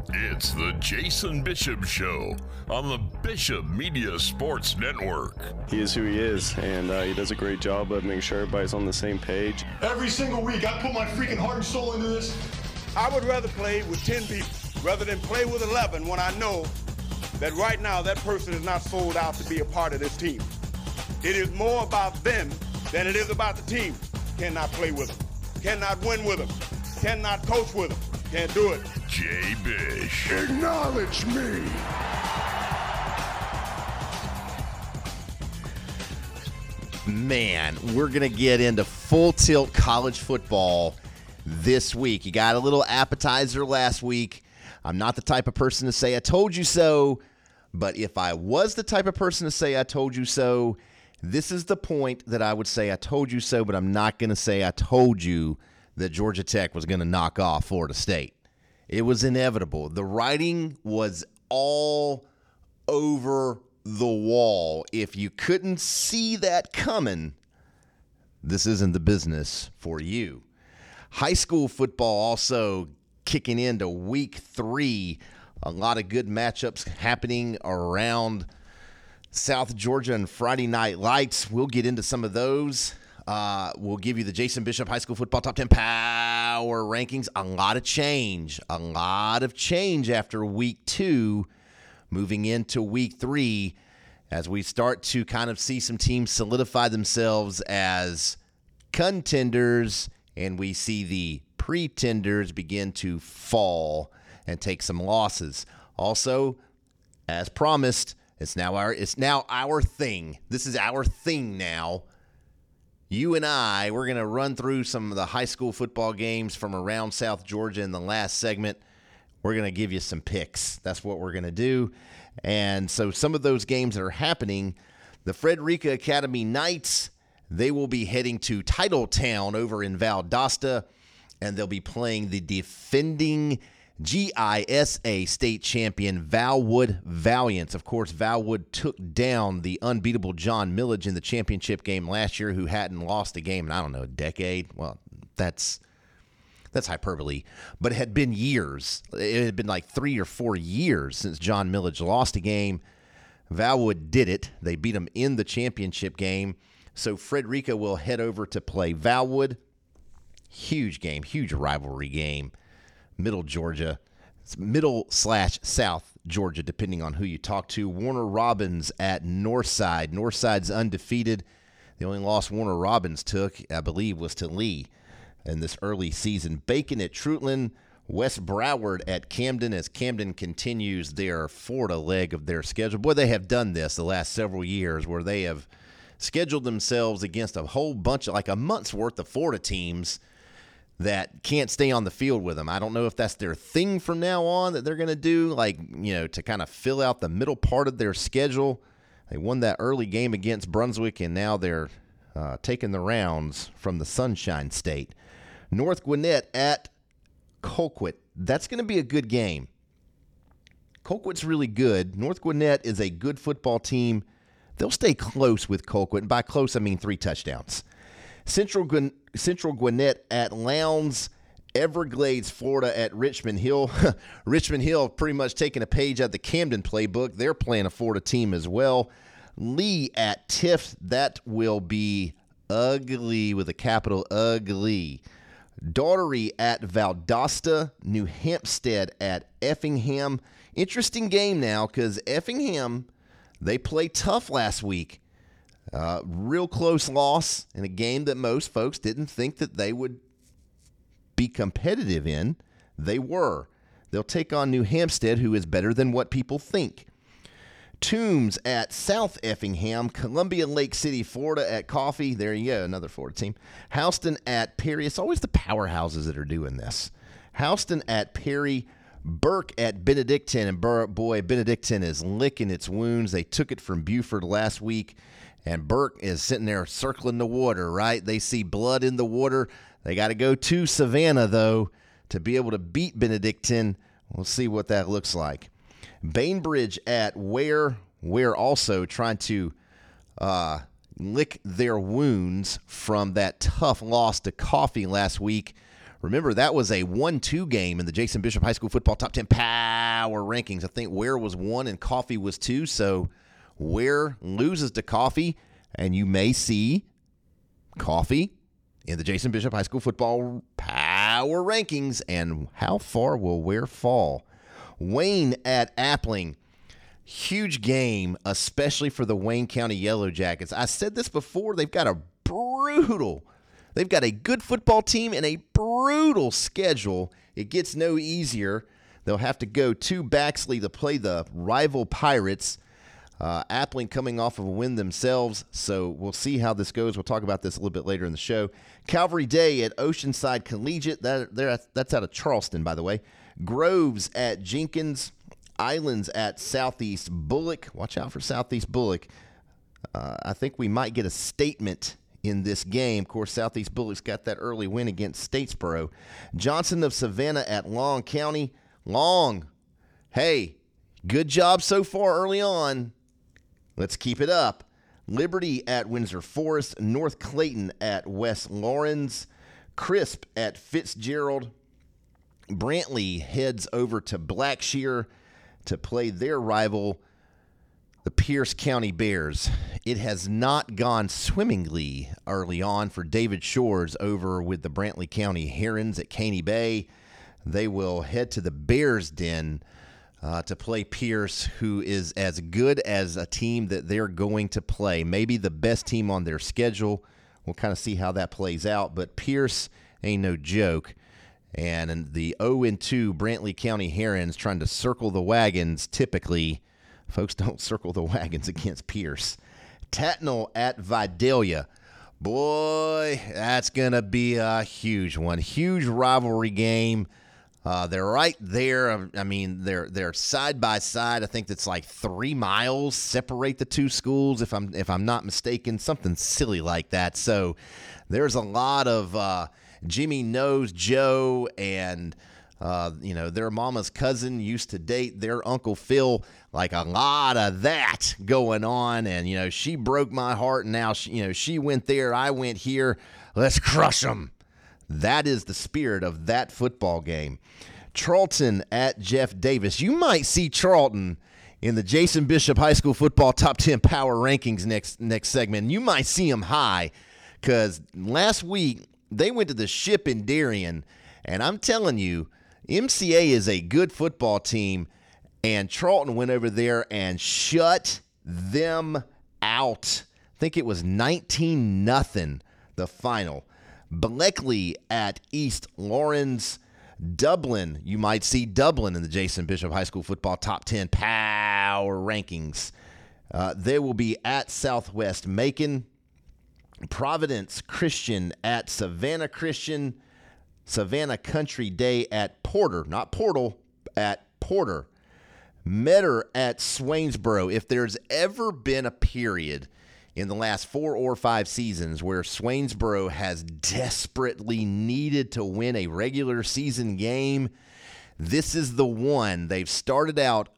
It's the Jason Bishop Show on the Bishop Media Sports Network. He is who he is, and he does a great job of making sure everybody's on the same page. Every single week, I put my freaking heart and soul into this. I would rather play with 10 people rather than play with 11 when I know that right now that person is not sold out to be a part of this team. It is more about them than it is about the team. Cannot play with them. Cannot win with them. Cannot coach with them. Can't do it. Jay Bish. Acknowledge me. Man, we're going to get into full tilt college football this week. You got a little appetizer last week. I'm not the type of person to say I told you so, but if I was the type of person to say I told you so, this is the point that I would say I told you so, but I'm not going to say I told you that Georgia Tech was going to knock off Florida State. It was inevitable. The writing was all over the wall. If you couldn't see that coming, this isn't the business for you. High school football also kicking into week 3. A lot of good matchups happening around South Georgia and Friday Night Lights. We'll get into some of those. We'll give you the Jason Bishop High School Football Top 10 Power Rankings. A lot of change after week 2, moving into week 3, as we start to kind of see some teams solidify themselves as contenders, and we see the pretenders begin to fall and take some losses. Also, as promised, it's now our thing. This is our thing now. You and I, we're going to run through some of the high school football games from around South Georgia in the last segment. We're going to give you some picks. That's what we're going to do. And so some of those games that are happening, the Frederica Academy Knights, they will be heading to Titletown over in Valdosta, and they'll be playing the defending GISA state champion Valwood Valiants. Of course, Valwood took down the unbeatable John Millage in the championship game last year, who hadn't lost a game in, I don't know, a decade. Well, that's hyperbole, but it had been years. It had been like 3 or 4 years since John Millage lost a game. Valwood did it. They beat them in the championship game. So Frederica will head over to play Valwood. Huge game, huge rivalry game. Middle Georgia, middle/South Georgia, depending on who you talk to. Warner Robins at Northside. Northside's undefeated. The only loss Warner Robins took, I believe, was to Lee in this early season. Bacon at Trutland. West Broward at Camden, as Camden continues their Florida leg of their schedule. Boy, they have done this the last several years, where they have scheduled themselves against a whole bunch of, like a month's worth of Florida teams that can't stay on the field with them. I don't know if that's their thing from now on that they're going to do, to kind of fill out the middle part of their schedule. They won that early game against Brunswick, and now they're taking the rounds from the Sunshine State. North Gwinnett at Colquitt. That's going to be a good game. Colquitt's really good. North Gwinnett is a good football team. They'll stay close with Colquitt, and by close I mean 3 touchdowns. Central Gwinnett at Lowndes. Everglades, Florida at Richmond Hill. Richmond Hill pretty much taking a page out of the Camden playbook. They're playing a Florida team as well. Lee at Tift. That will be ugly with a capital ugly. Daughtery at Valdosta. New Hampstead at Effingham. Interesting game now, because Effingham, they played tough last week. Real close loss in a game that most folks didn't think that they would be competitive in. They were. They'll take on New Hampstead, who is better than what people think. Toombs at South Effingham. Columbia Lake City, Florida at Coffee. There you go, another Florida team. Houston at Perry. It's always the powerhouses that are doing this. Houston at Perry. Burke at Benedictine. And boy, Benedictine is licking its wounds. They took it from Buford last week. And Burke is sitting there circling the water, right? They see blood in the water. They got to go to Savannah, though, to be able to beat Benedictine. We'll see what that looks like. Bainbridge at Ware. Ware also trying to lick their wounds from that tough loss to Coffee last week. Remember, that was a 1-2 game in the Jason Bishop High School Football Top 10 Power Rankings. I think Ware was 1 and Coffee was 2, so Ware loses to Coffee, and you may see Coffee in the Jason Bishop High School Football Power Rankings. And how far will Ware fall? Wayne at Appling. Huge game, especially for the Wayne County Yellow Jackets. I said this before, they've got a good football team and a brutal schedule. It gets no easier. They'll have to go to Baxley to play the rival Pirates. Appling coming off of a win themselves, so we'll see how this goes. We'll talk about this a little bit later in the show. Calvary Day at Oceanside Collegiate. That's out of Charleston, by the way. Groves at Jenkins. Islands at Southeast Bullock. Watch out for Southeast Bullock. I think we might get a statement in this game. Of course, Southeast Bullock's got that early win against Statesboro. Johnson of Savannah at Long County. Long, hey, good job so far early on. Let's keep it up. Liberty at Windsor Forest. North Clayton at West Lawrence. Crisp at Fitzgerald. Brantley heads over to Blackshear to play their rival, the Pierce County Bears. It has not gone swimmingly early on for David Shores over with the Brantley County Herons at Caney Bay. They will head to the Bears Den to play Pierce, who is as good as a team that they're going to play. Maybe the best team on their schedule. We'll kind of see how that plays out, but Pierce ain't no joke. And the 0-2 Brantley County Herons trying to circle the wagons. Typically, folks don't circle the wagons against Pierce. Tatnall at Vidalia. Boy, that's going to be a huge one. Huge rivalry game. They're right there. I mean, they're side by side. I think that's like 3 miles separate the two schools, if I'm not mistaken. Something silly like that. So there's a lot of Jimmy knows Joe, and their mama's cousin used to date their Uncle Phil. Like a lot of that going on, and she broke my heart, and now she went there, I went here. Let's crush them. That is the spirit of that football game. Charlton at Jeff Davis. You might see Charlton in the Jason Bishop High School Football Top 10 Power Rankings next segment. You might see them high, because last week they went to the Ship in Darien, and I'm telling you, MCA is a good football team, and Charlton went over there and shut them out. I think it was 19-0, the final. Bleckley at East Lawrence. Dublin, you might see Dublin in the Jason Bishop High School Football Top 10 Power Rankings. They will be at Southwest Macon. Providence Christian at Savannah Christian. Savannah Country Day at Porter. Not Portal, at Porter. Metter at Swainsboro. If there's ever been a period in the last 4 or 5 seasons where Swainsboro has desperately needed to win a regular season game, this is the one. They've started out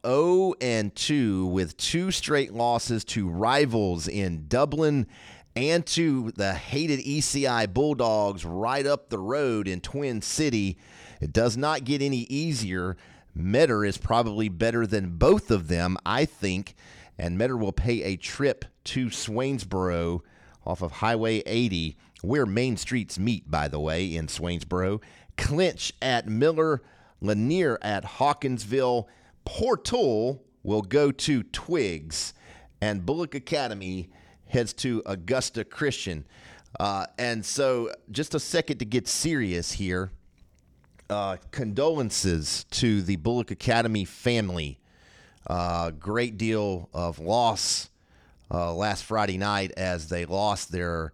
0-2 with 2 straight losses to rivals in Dublin and to the hated ECI Bulldogs right up the road in Twin City. It does not get any easier. Metter is probably better than both of them, I think, and Metter will pay a trip to Swainsboro off of Highway 80, where main streets meet, by the way, in Swainsboro. Clinch at Miller, Lanier at Hawkinsville. Portal will go to Twiggs, and Bullock Academy heads to Augusta Christian. And so just a second to get serious here. Condolences to the Bullock Academy family. Great deal of loss last Friday night as they lost their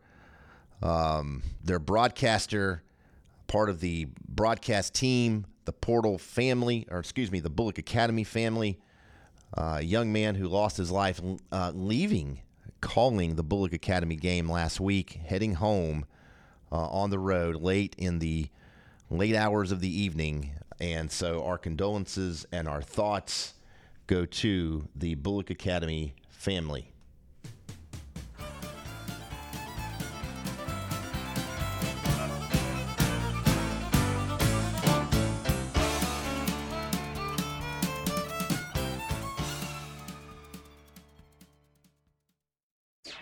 broadcaster, part of the broadcast team, the the Bullock Academy family. A young man who lost his life calling the Bullock Academy game last week, heading home on the road late in the late hours of the evening. And so our condolences and our thoughts go to the Bullock Academy family.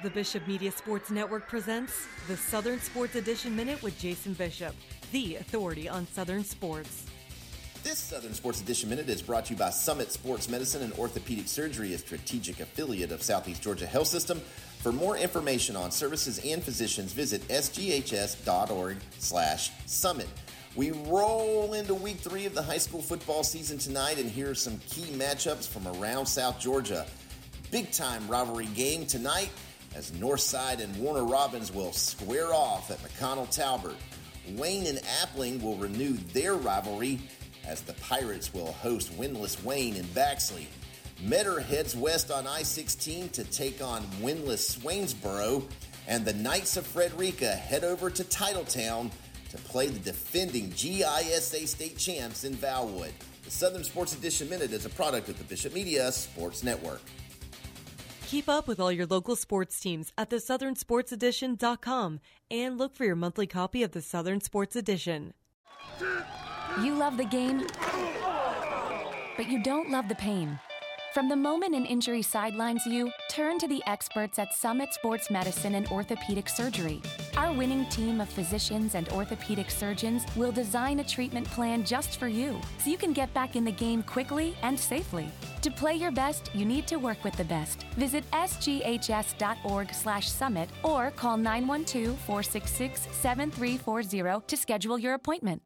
The Bishop Media Sports Network presents the Southern Sports Edition Minute with Jason Bishop, the authority on Southern sports. This Southern Sports Edition Minute is brought to you by Summit Sports Medicine and Orthopedic Surgery, a strategic affiliate of Southeast Georgia Health System. For more information on services and physicians, visit sghs.org/summit. We roll into week 3 of the high school football season tonight, and here are some key matchups from around South Georgia. Big-time rivalry game tonight as Northside and Warner Robins will square off at McConnell Talbert. Wayne and Appling will renew their rivalry as the Pirates will host winless Wayne in Baxley. Metter heads west on I-16 to take on winless Swainsboro, and the Knights of Frederica head over to Titletown to play the defending GISA state champs in Valwood. The Southern Sports Edition Minute is a product of the Bishop Media Sports Network. Keep up with all your local sports teams at thesouthernsportsedition.com and look for your monthly copy of the Southern Sports Edition. You love the game, but you don't love the pain. From the moment an injury sidelines you, turn to the experts at Summit Sports Medicine and Orthopedic Surgery. Our winning team of physicians and orthopedic surgeons will design a treatment plan just for you, so you can get back in the game quickly and safely. To play your best, you need to work with the best. Visit sghs.org/summit or call 912-466-7340 to schedule your appointment.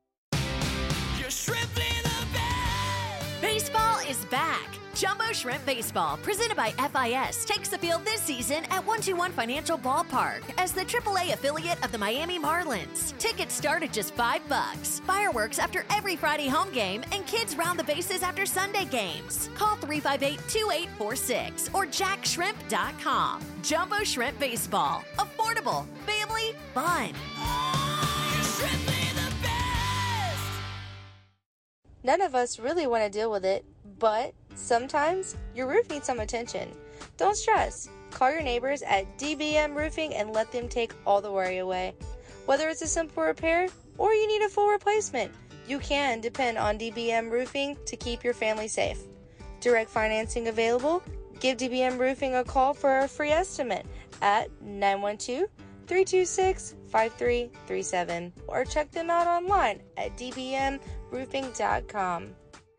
Baseball is back. Jumbo Shrimp Baseball, presented by FIS, takes the field this season at 121 Financial Ballpark as the AAA affiliate of the Miami Marlins. Tickets start at just $5. Fireworks after every Friday home game and kids round the bases after Sunday games. Call 358-2846 or jackshrimp.com. Jumbo Shrimp Baseball. Affordable. Family. Fun. None of us really want to deal with it, but sometimes your roof needs some attention. Don't stress. Call your neighbors at DBM Roofing and let them take all the worry away. Whether it's a simple repair or you need a full replacement, you can depend on DBM Roofing to keep your family safe. Direct financing available. Give DBM Roofing a call for a free estimate at 912-326-5337 or check them out online at dbmroofing.com.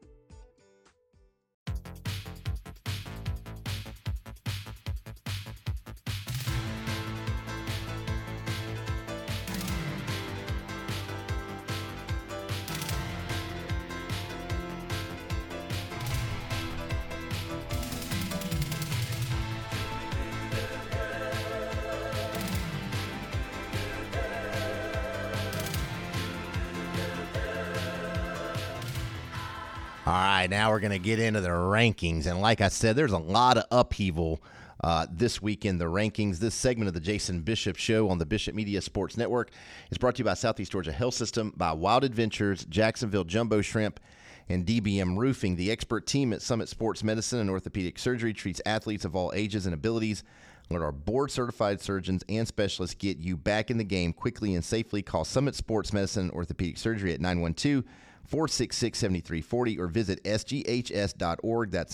All right, now we're going to get into the rankings. And like I said, there's a lot of upheaval this week in the rankings. This segment of the Jason Bishop Show on the Bishop Media Sports Network is brought to you by Southeast Georgia Health System, by Wild Adventures, Jacksonville Jumbo Shrimp, and DBM Roofing. The expert team at Summit Sports Medicine and Orthopedic Surgery treats athletes of all ages and abilities. Let our board-certified surgeons and specialists get you back in the game quickly and safely. Call Summit Sports Medicine and Orthopedic Surgery at 912-466-7340 or visit sghs.org. That's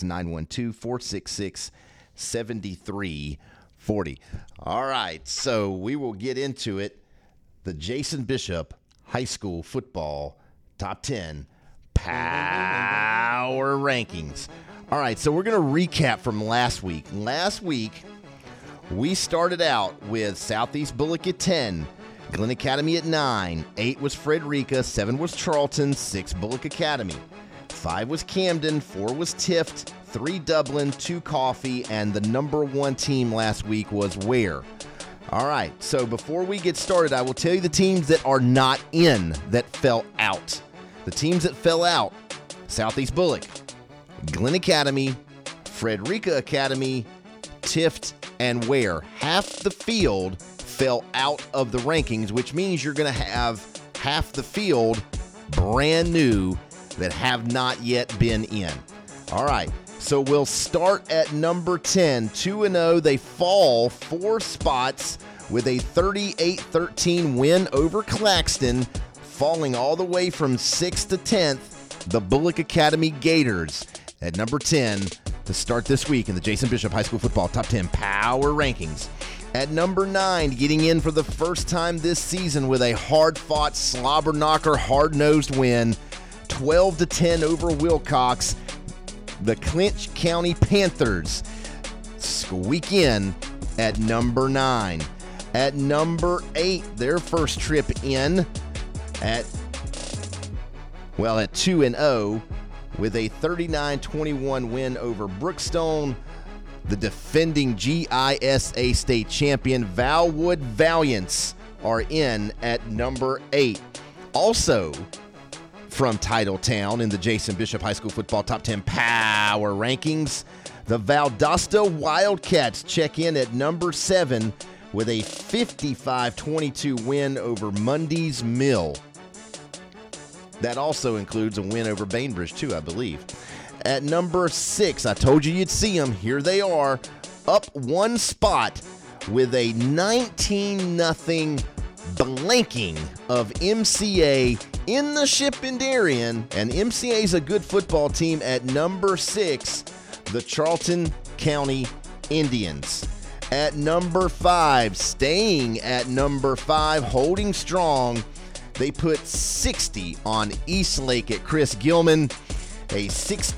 912-466-7340. All right, so we will get into it. The Jason Bishop High School Football Top 10 Power Rankings. All right, so we're going to recap from last week. Last week, we started out with Southeast Bullock at 10, Glenn Academy at 9, 8 was Frederica, 7 was Charlton, 6 Bullock Academy, 5 was Camden, 4 was Tift, 3 Dublin, 2 Coffee, and the number 1 team last week was Ware. All right, so before we get started, I will tell you the teams that are not in, that fell out. The teams that fell out: Southeast Bullock, Glenn Academy, Frederica Academy, Tift, and Ware. Half the field fell out of the rankings, which means you're going to have half the field brand new that have not yet been in. All right, so we'll start at number 10. 2-0, they fall 4 spots with a 38-13 win over Claxton, falling all the way from 6th to 10th, the Bullock Academy Gators at number 10 to start this week in the Jason Bishop High School Football Top 10 Power Rankings. At number 9, getting in for the first time this season with a hard-fought, slobber-knocker, hard-nosed win, 12-10 over Wilcox, the Clinch County Panthers squeak in at number 9. At number 8, their first trip in at 2-0 with a 39-21 win over Brookstone. The defending GISA state champion Valwood Valiants are in at number 8. Also from Titletown in the Jason Bishop High School Football Top 10 Power Rankings, the Valdosta Wildcats check in at number 7 with a 55-22 win over Mundy's Mill. That also includes a win over Bainbridge, too, I believe. At number 6, I told you you'd see them. Here they are, up one spot with a 19-0 blanking of MCA in the Shippendarian. And MCA's a good football team at number 6, the Charlton County Indians. At number 5, staying at number 5, holding strong, they put 60 on Eastlake at Chris Gilman. A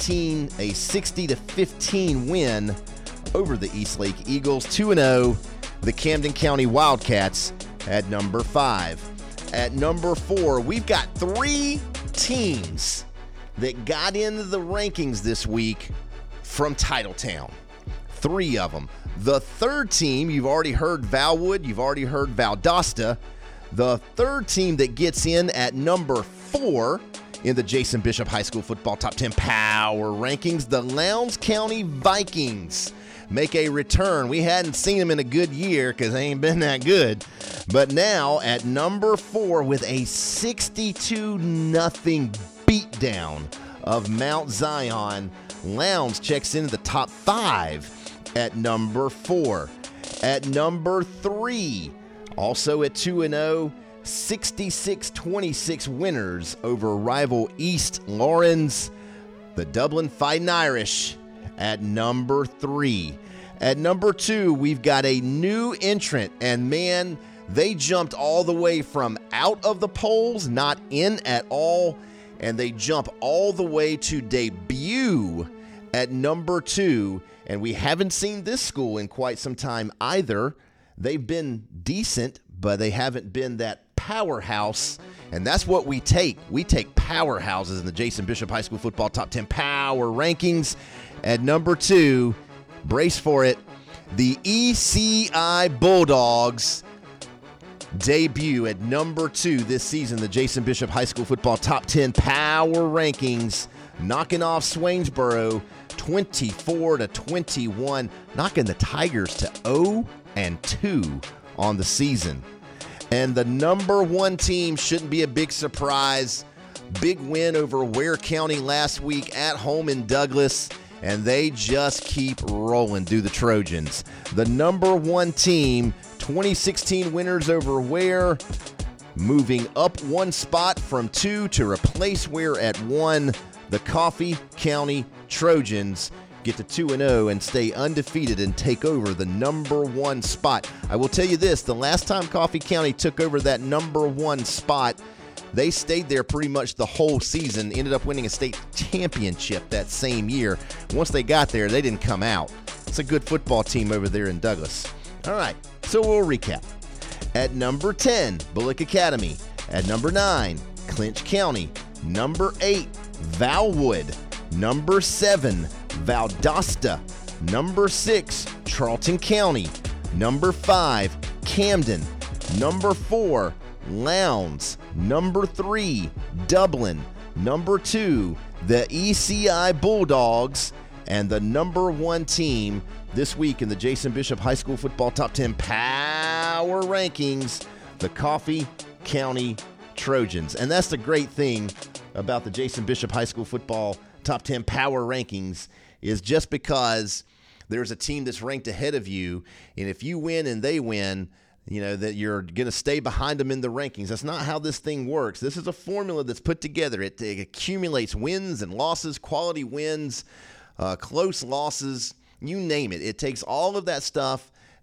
60-15 win over the Eastlake Eagles. 2-0, the Camden County Wildcats at number 5. At number 4, we've got 3 teams that got into the rankings this week from Titletown. 3 of them. The third team, you've already heard Valwood, you've already heard Valdosta. The third team that gets in at number 4 in the Jason Bishop High School Football Top 10 Power Rankings, the Lowndes County Vikings make a return. We hadn't seen them in a good year because they ain't been that good. But now at number 4 with a 62-0 beatdown of Mount Zion, Lowndes checks into the top 5 at number 4. At number 3, also at 2-0, 66-26 winners over rival East Lawrence, the Dublin Fighting Irish at number 3. At number 2, we've got a new entrant, and man, they jumped all the way from out of the polls, not in at all, and they jump all the way to debut at number 2, and we haven't seen this school in quite some time either. They've been decent, but they haven't been that powerhouse, and that's what we take. We take powerhouses in the Jason Bishop High School Football Top 10 Power Rankings. At number 2, brace for it, the ECI Bulldogs debut at number 2 this season, the Jason Bishop High School Football Top 10 Power Rankings, knocking off Swainsboro 24-21, knocking the Tigers to 0-2 on the season. And the number 1 team shouldn't be a big surprise. Big win over Ware County last week at home in Douglas, and they just keep rolling, do the Trojans. The number 1 team, 2016 winners over Ware, moving up one spot from 2 to replace Ware at 1. The Coffee County Trojans get to 2-0 and stay undefeated and take over the number 1 spot. I will tell you this, the last time Coffee County took over that number 1 spot, they stayed there pretty much the whole season, ended up winning a state championship that same year. Once they got there, they didn't come out. It's a good football team over there in Douglas. All right, so we'll recap. At number 10, Bullock Academy. At number 9, Clinch County. Number 8, Valwood. Number 7, Valdosta. Number 6, Charlton County. Number 5, Camden. Number 4, Lowndes. Number 3, Dublin. Number 2, the ECI Bulldogs. And the number 1 team this week in the Jason Bishop High School Football Top 10 Power Rankings, the Coffee County Trojans. And that's the great thing about the Jason Bishop High School Football Top 10 Power Rankings, is just because there's a team that's ranked ahead of you, and if you win and they win, you know that you're going to stay behind them in the rankings. That's not how this thing works. This is a formula that's put together. It accumulates wins and losses, quality wins, close losses, you name it. It takes all of that stuff,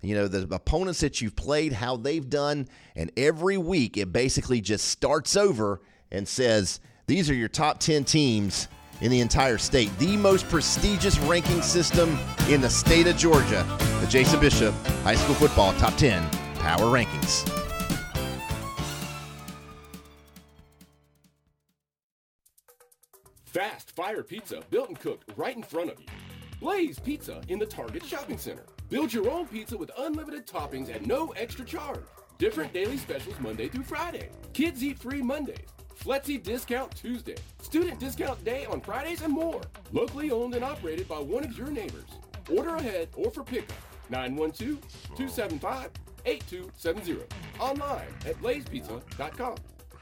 the opponents that you've played, how they've done, and every week it basically just starts over and says, these are your top 10 teams in the entire state. The most prestigious ranking system in the state of Georgia. The Jason Bishop High School Football Top 10 Power Rankings. Fast Fire Pizza, built and cooked right in front of you. Blaze Pizza in the Target Shopping Center. Build your own pizza with unlimited toppings at no extra charge. Different daily specials Monday through Friday. Kids eat free Mondays. Flexi discount Tuesday. Student discount day on Fridays and more. Locally owned and operated by one of your neighbors. Order ahead or for pickup. 912-275-8270. Online at blazepizza.com.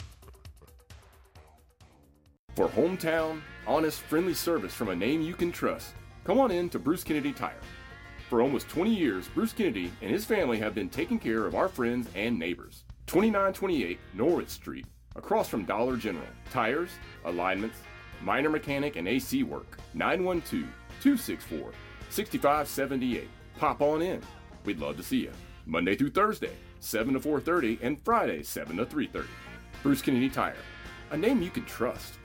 For hometown, honest, friendly service from a name you can trust, come on in to Bruce Kennedy Tire. For almost 20 years, Bruce Kennedy and his family have been taking care of our friends and neighbors. 2928 Norwood Street, across from Dollar General. Tires, alignments, minor mechanic and AC work. 912-264-6578. Pop on in. We'd love to see you. Monday through Thursday, 7 to 4:30, and Friday, 7 to 3:30. Bruce Kennedy Tire, a name you can trust.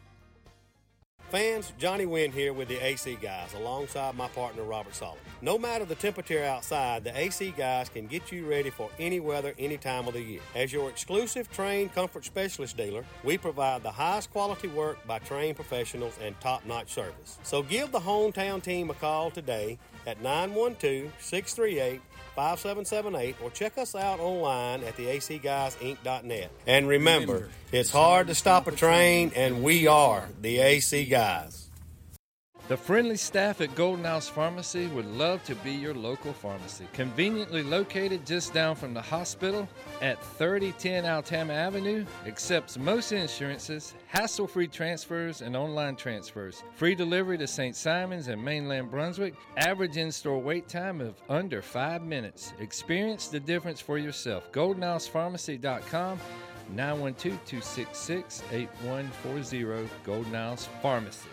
Fans, Johnny Wynn here with the AC Guys alongside my partner Robert Solomon. No matter the temperature outside, the AC Guys can get you ready for any weather, any time of the year. As your exclusive trained comfort specialist dealer, we provide the highest quality work by trained professionals and top-notch service. So give the hometown team a call today at 912-638-5778 or check us out online at theacguysinc.net. And remember, it's hard to stop a train, and we are the AC Guys. The friendly staff at Golden House Pharmacy would love to be your local pharmacy. Conveniently located just down from the hospital at 3010 Altama Avenue, accepts most insurances, hassle-free transfers, and online transfers. Free delivery to St. Simons and mainland Brunswick. Average in-store wait time of under 5 minutes. Experience the difference for yourself. GoldenHousePharmacy.com, 912-266-8140, Golden House Pharmacy.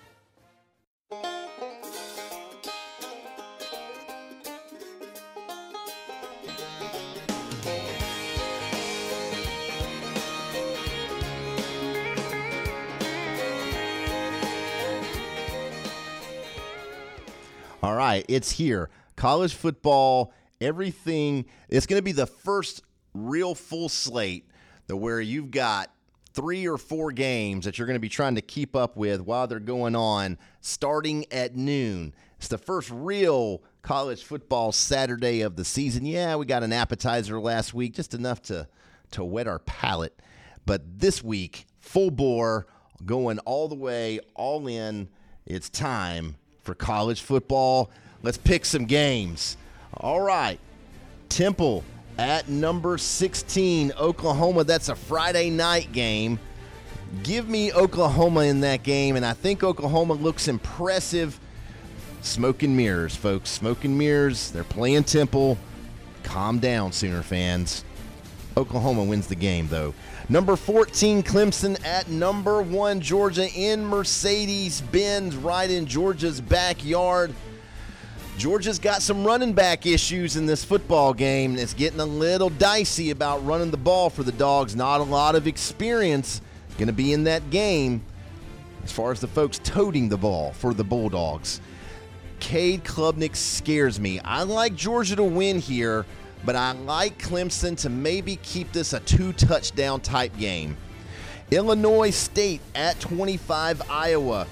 All right, it's here. College football, everything. It's going to be the first real full slate where you've got 3 or 4 games that you're going to be trying to keep up with while they're going on, starting at noon. It's the first real college football Saturday of the season. Yeah, we got an appetizer last week, just enough to whet our palate. But this week, full bore, going all the way, all in. It's time for college football. Let's pick some games. All right. Temple at number 16, Oklahoma. That's a Friday night game. Give me Oklahoma in that game, and I think Oklahoma looks impressive. Smoke and mirrors, folks. Smoke and mirrors. They're playing Temple. Calm down, Sooner fans. Oklahoma wins the game, though. Number 14, Clemson at number 1, Georgia in Mercedes-Benz, right in Georgia's backyard. Georgia's got some running back issues in this football game. It's getting a little dicey about running the ball for the Dogs. Not a lot of experience going to be in that game as far as the folks toting the ball for the Bulldogs. Cade Klubnik scares me. I like Georgia to win here, but I like Clemson to maybe keep this a 2-touchdown type game. Illinois State at 25, Iowa.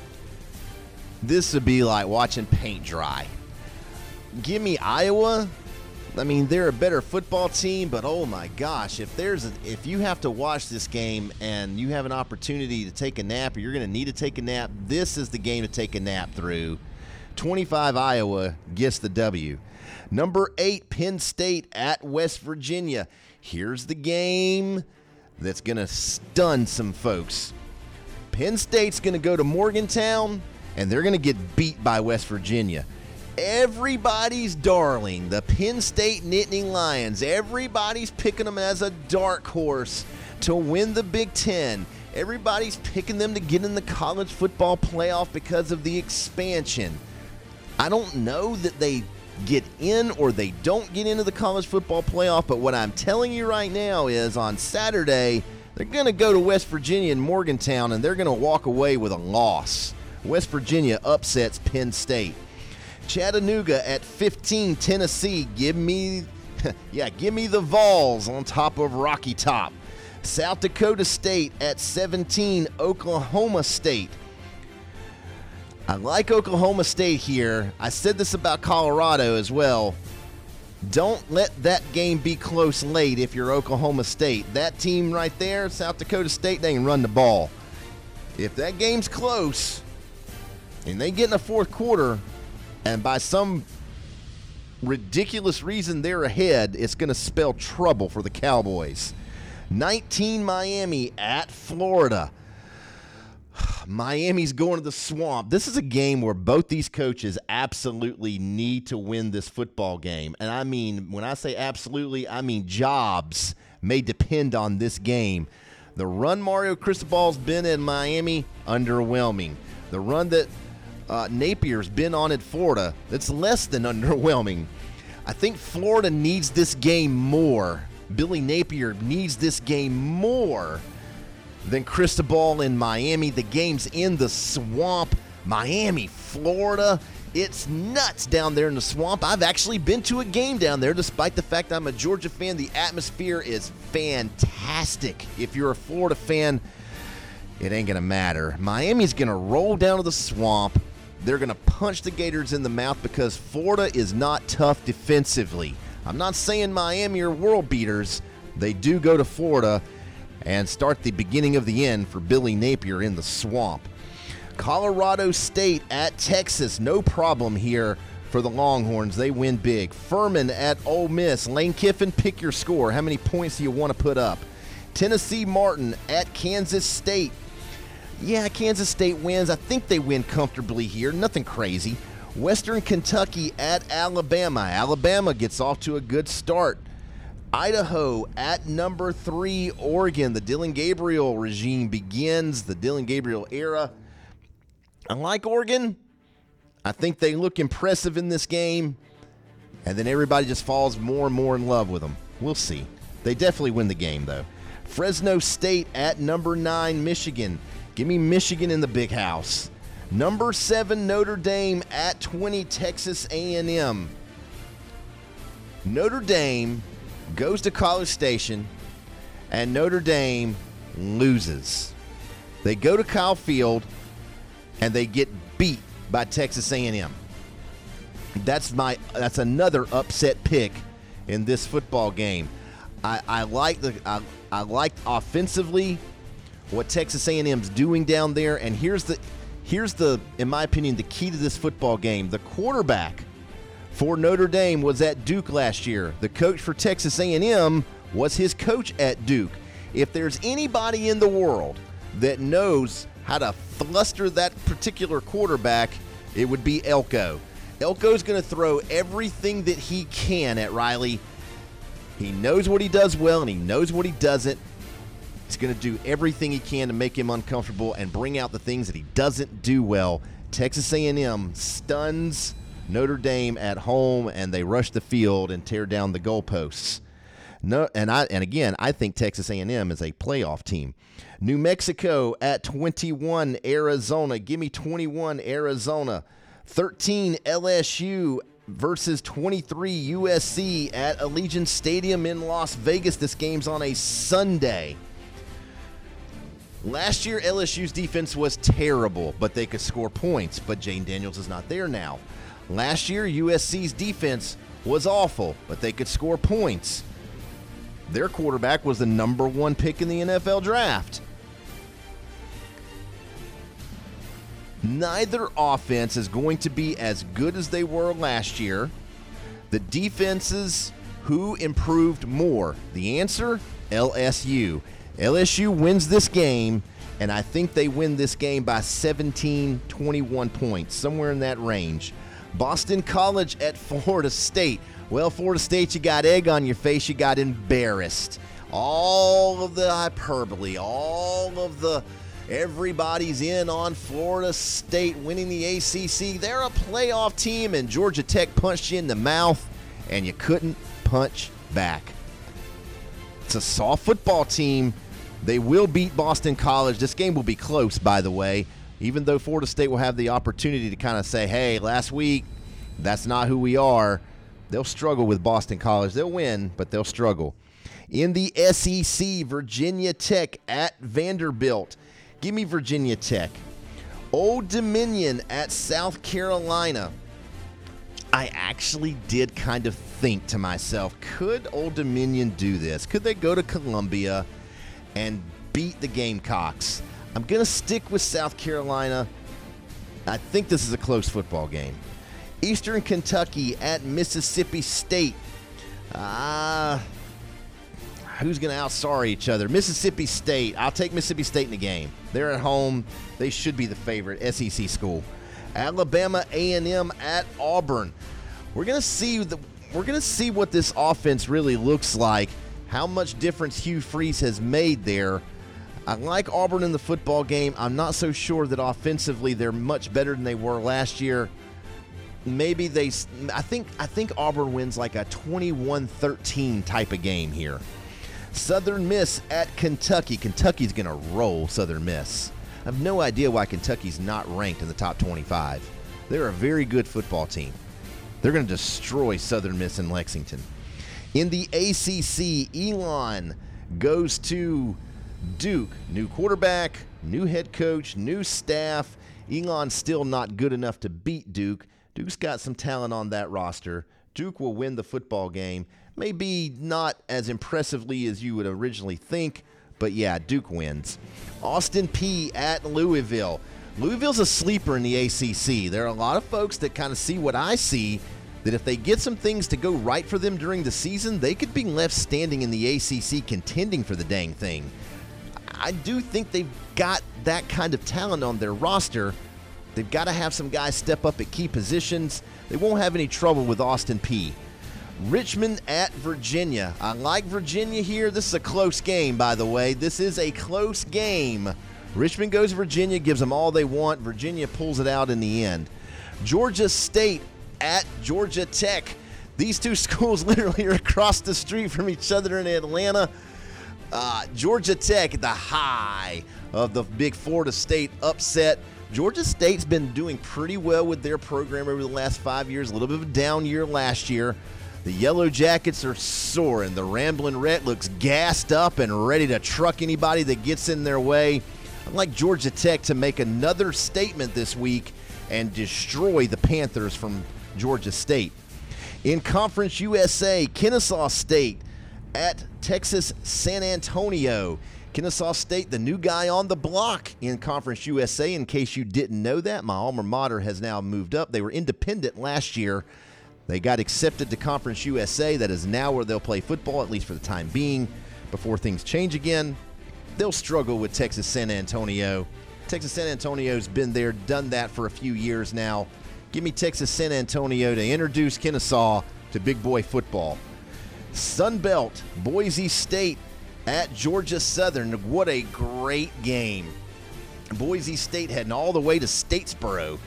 This would be like watching paint dry. Give me Iowa. I mean, they're a better football team, but oh my gosh, if you have to watch this game and you have an opportunity to take a nap, or you're going to need to take a nap, this is the game to take a nap through. 25 Iowa gets the W. Number 8, Penn State at West Virginia. Here's the game that's going to stun some folks. Penn State's going to go to Morgantown, and they're going to get beat by West Virginia. Everybody's darling, the Penn State Nittany Lions. Everybody's picking them as a dark horse to win the Big Ten. Everybody's picking them to get in the college football playoff because of the expansion. I don't know that they get in or they don't get into the college football playoff. But what I'm telling you right now is on Saturday, they're going to go to West Virginia and Morgantown, and they're going to walk away with a loss. West Virginia upsets Penn State. Chattanooga at 15, Tennessee. Give me the Vols on top of Rocky Top. South Dakota State at 17, Oklahoma State. I like Oklahoma State here. I said this about Colorado as well. Don't let that game be close late if you're Oklahoma State. That team right there, South Dakota State, they can run the ball. If that game's close and they get in the fourth quarter and by some ridiculous reason they're ahead, it's going to spell trouble for the Cowboys. 19 Miami at Florida. Miami's going to the Swamp. This is a game where both these coaches absolutely need to win this football game. And I mean, when I say absolutely, I mean jobs may depend on this game. The run Mario Cristobal's been in Miami, underwhelming. The run that Napier's been on at Florida, that's less than underwhelming. I think Florida needs this game more. Billy Napier needs this game more than Cristobal in Miami. The game's in the Swamp. Miami, Florida. It's nuts down there in the Swamp. I've actually been to a game down there, despite the fact I'm a Georgia fan. The atmosphere is fantastic. If you're a Florida fan, it ain't going to matter. Miami's going to roll down to the Swamp. They're going to punch the Gators in the mouth because Florida is not tough defensively. I'm not saying Miami are world beaters. They do go to Florida and start the beginning of the end for Billy Napier in the Swamp. Colorado State at Texas. No problem here for the Longhorns. They win big. Furman at Ole Miss. Lane Kiffin, pick your score. How many points do you want to put up? Tennessee Martin at Kansas State. Yeah, Kansas State wins. I think they win comfortably here. Nothing crazy. Western Kentucky at Alabama. Alabama gets off to a good start. Idaho at number 3, Oregon. The Dylan Gabriel regime begins, the Dylan Gabriel era. I like Oregon. I think they look impressive in this game. And then everybody just falls more and more in love with them. We'll see. They definitely win the game, though. Fresno State at number 9, Michigan. Give me Michigan in the big house. Number 7, Notre Dame at 20, Texas A&M. Notre Dame goes to College Station, and Notre Dame loses. They go to Kyle Field, and they get beat by Texas A&M. That's another upset pick in this football game. I like offensively what Texas A&M's doing down there, and here's the in my opinion the key to this football game. The quarterback for Notre Dame was at Duke last year. The coach for Texas A&M was his coach at Duke. If there's anybody in the world that knows how to fluster that particular quarterback, it would be Elko. Elko's going to throw everything that he can at Riley. He knows what he does well, and he knows what he doesn't. He's going to do everything he can to make him uncomfortable and bring out the things that he doesn't do well. Texas A&M stuns Notre Dame at home, and they rush the field and tear down the goalposts. I think Texas A&M is a playoff team. New Mexico at 21, Arizona. Give me 21, Arizona. 13, LSU versus 23, USC at Allegiant Stadium in Las Vegas. This game's on a Sunday. Last year, LSU's defense was terrible, but they could score points. But Jane Daniels is not there now. Last year, USC's defense was awful, but they could score points. Their quarterback was the number 1 pick in the NFL draft. Neither offense is going to be as good as they were last year. The defenses, who improved more? The answer, LSU. LSU wins this game, and I think they win this game by 17, 21 points, somewhere in that range. Boston College at Florida State. Well, Florida State, you got egg on your face. You got embarrassed. All of the hyperbole, all of the Everybody's in on Florida State winning the ACC. They're a playoff team, and Georgia Tech punched you in the mouth, and you couldn't punch back. It's a soft football team. They will beat Boston College. This game will be close, by the way, even though Florida State will have the opportunity to kind of say, hey, last week, that's not who we are. They'll struggle with Boston College. They'll win, but they'll struggle. In the SEC, Virginia Tech at Vanderbilt. Give me Virginia Tech. Old Dominion at South Carolina. I actually did kind of think to myself, could Old Dominion do this? Could they go to Columbia and beat the Gamecocks? I'm going to stick with South Carolina. I think this is a close football game. Eastern Kentucky at Mississippi State. Who's going to out-sorry each other? Mississippi State. I'll take Mississippi State in the game. They're at home. They should be the favorite SEC school. Alabama A&M at Auburn. We're going to see what this offense really looks like, how much difference Hugh Freeze has made there. I like Auburn in the football game. I'm not so sure that offensively they're much better than they were last year. Maybe I think Auburn wins like a 21-13 type of game here. Southern Miss at Kentucky. Kentucky's going to roll Southern Miss. I have no idea why Kentucky's not ranked in the top 25. They're a very good football team. They're going to destroy Southern Miss in Lexington. In the ACC, Elon goes to Duke. New quarterback, new head coach, new staff. Elon's still not good enough to beat Duke. Duke's got some talent on that roster. Duke will win the football game. Maybe not as impressively as you would originally think, but yeah, Duke wins. Austin Peay at Louisville. Louisville's a sleeper in the ACC. There are a lot of folks that kind of see what I see, that if they get some things to go right for them during the season, they could be left standing in the ACC contending for the dang thing. I do think they've got that kind of talent on their roster. They've got to have some guys step up at key positions. They won't have any trouble with Austin Peay. Richmond at Virginia. I like Virginia here. This is a close game, by the way. This is a close game. Richmond goes to Virginia, gives them all they want. Virginia pulls it out in the end. Georgia State at Georgia Tech. These two schools literally are across the street from each other in Atlanta. Georgia Tech at the high of the big Florida State upset. Georgia State's been doing pretty well with their program over the last 5 years. A little bit of a down year last year. The Yellow Jackets are soaring. The Ramblin' Red looks gassed up and ready to truck anybody that gets in their way. I'd like Georgia Tech to make another statement this week and destroy the Panthers from Georgia State. In Conference USA, Kennesaw State at Texas San Antonio. Kennesaw State, the new guy on the block in Conference USA. In case you didn't know that, my alma mater has now moved up. They were independent last year. They got accepted to Conference USA. That is now where they'll play football, at least for the time being, before things change again. They'll struggle with Texas San Antonio. Texas San Antonio's been there, done that for a few years now. Give me Texas San Antonio to introduce Kennesaw to big boy football. Sun Belt, Boise State at Georgia Southern. What a great game. Boise State heading all the way to Statesboro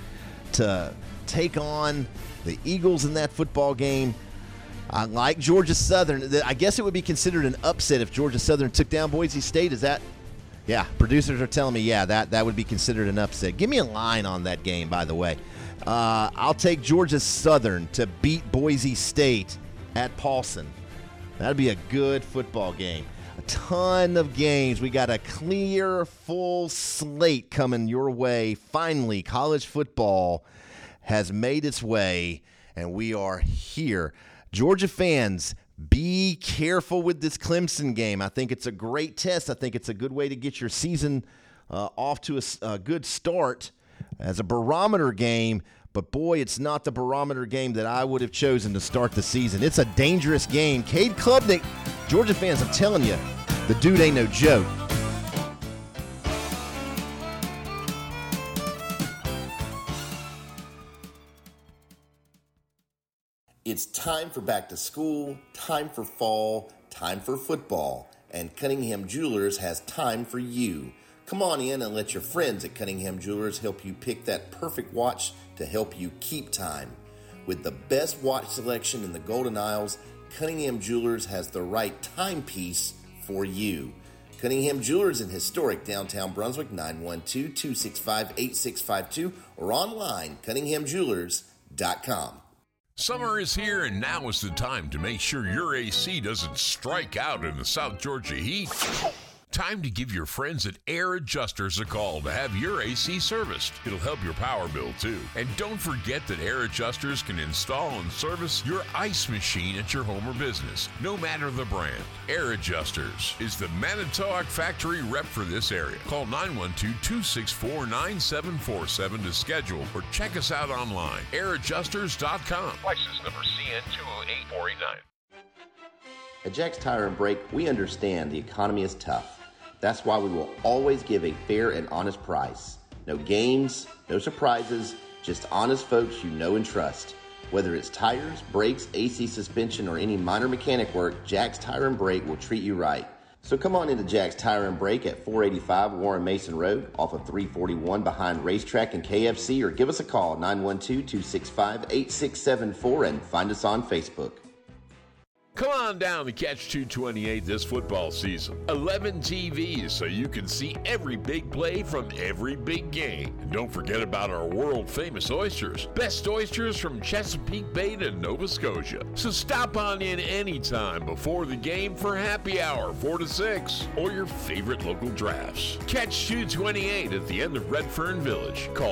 to take on the Eagles in that football game. I like Georgia Southern. I guess it would be considered an upset if Georgia Southern took down Boise State. Is that? Yeah, producers are telling me, yeah, that would be considered an upset. Give me a line on that game, by the way. I'll take Georgia Southern to beat Boise State at Paulson. That'd be a good football game. A ton of games. We got a clear, full slate coming your way. Finally, college football has made its way, and we are here. Georgia fans, be careful with this Clemson game. I think it's a great test. I think it's a good way to get your season off to a good start as a barometer game. But, boy, it's not the barometer game that I would have chosen to start the season. It's a dangerous game. Cade Klubnik, Georgia fans, I'm telling you, the dude ain't no joke. It's time for back to school, time for fall, time for football, and Cunningham Jewelers has time for you. Come on in and let your friends at Cunningham Jewelers help you pick that perfect watch to help you keep time. With the best watch selection in the Golden Isles, Cunningham Jewelers has the right timepiece for you. Cunningham Jewelers in historic downtown Brunswick, 912-265-8652, or online, cunninghamjewelers.com. Summer is here, and now is the time to make sure your AC doesn't strike out in the South Georgia heat. Time to give your friends at Air Adjusters a call to have your AC serviced. It'll help your power bill too. And don't forget that Air Adjusters can install and service your ice machine at your home or business, no matter the brand. Air Adjusters is the Manitowoc factory rep for this area. Call 912-264-9747 to schedule or check us out online, airadjusters.com. License number CN208489. At Jack's Tire and Brake, we understand the economy is tough. That's why we will always give a fair and honest price. No games, no surprises, just honest folks you know and trust. Whether it's tires, brakes, AC suspension, or any minor mechanic work, Jack's Tire and Brake will treat you right. So come on into Jack's Tire and Brake at 485 Warren Mason Road off of 341 behind Racetrack and KFC, or give us a call 912-265-8674 and find us on Facebook. Come on down to Catch 228 this football season. 11 TVs so you can see every big play from every big game. And don't forget about our world-famous oysters. Best oysters from Chesapeake Bay to Nova Scotia. So stop on in anytime before the game for happy hour 4 to 6 or your favorite local drafts. Catch 228 at the end of Redfern Village. Call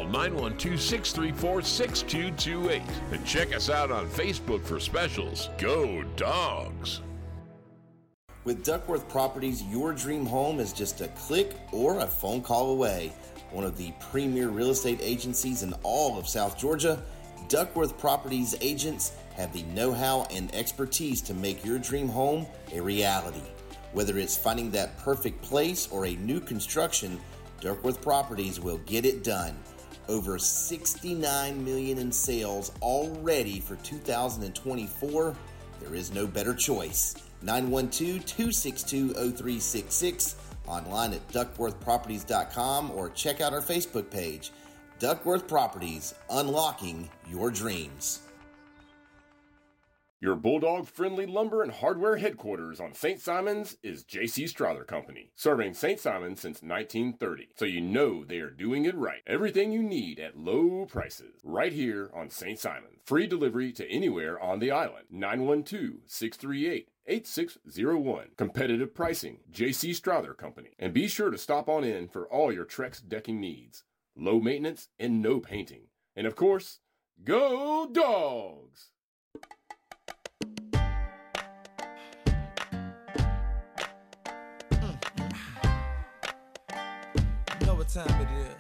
912-634-6228 and check us out on Facebook for specials. Go Dogs! With Duckworth Properties, your dream home is just a click or a phone call away. One of the premier real estate agencies in all of South Georgia, Duckworth Properties agents have the know-how and expertise to make your dream home a reality. Whether it's finding that perfect place or a new construction, Duckworth Properties will get it done. Over $69 million in sales already for 2024. There is no better choice. 912-262-0366, online at duckworthproperties.com, or check out our Facebook page. Duckworth Properties, unlocking your dreams. Your Bulldog-friendly lumber and hardware headquarters on St. Simons is J.C. Strother Company, serving St. Simons since 1930, so you know they are doing it right. Everything you need at low prices, right here on St. Simons. Free delivery to anywhere on the island. 912-638-8601. Competitive pricing, J.C. Strother Company. And be sure to stop on in for all your Trex decking needs. Low maintenance and no painting. And of course, go Dogs! Time it is.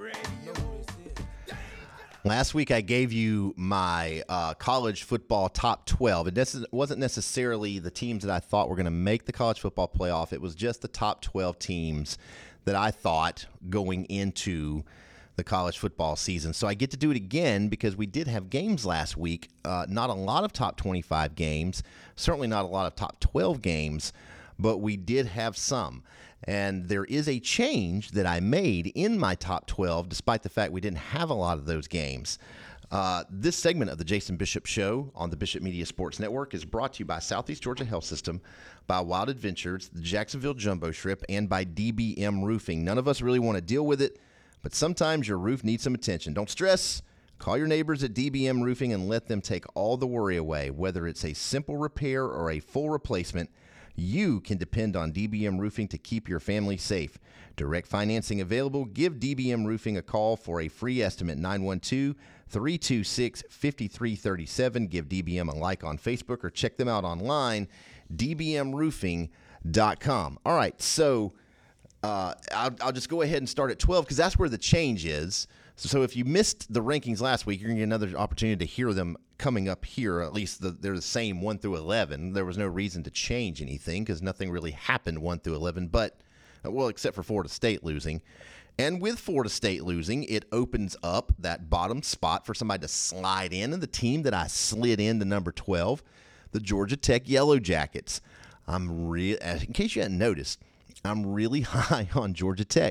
Last week I gave you my college football top 12. It wasn't necessarily the teams that I thought were going to make the college football playoff. It was just the top 12 teams that I thought going into the college football season. So I get to do it again because we did have games last week. Not a lot of top 25 games, certainly not a lot of top 12 games, but we did have some. And there is a change that I made in my top 12, despite the fact we didn't have a lot of those games. This segment of the Jason Bishop Show on the Bishop Media Sports Network is brought to you by Southeast Georgia Health System, by Wild Adventures, the Jacksonville Jumbo Shrimp, and by DBM Roofing. None of us really want to deal with it, but sometimes your roof needs some attention. Don't stress. Call your neighbors at DBM Roofing and let them take all the worry away. Whether it's a simple repair or a full replacement, you can depend on DBM Roofing to keep your family safe. Direct financing available. Give DBM Roofing a call for a free estimate, 912-326-5337. Give DBM a like on Facebook or check them out online, dbmroofing.com. All right, so I'll just go ahead and start at 12 because that's where the change is. So if you missed the rankings last week, you're going to get another opportunity to hear them coming up here. At least they're the same 1 through 11. There was no reason to change anything because nothing really happened 1 through 11, but, well, except for Florida State losing. And with Florida State losing, it opens up that bottom spot for somebody to slide in. And the team that I slid into number 12, the Georgia Tech Yellow Jackets. In case you hadn't noticed, I'm really high on Georgia Tech.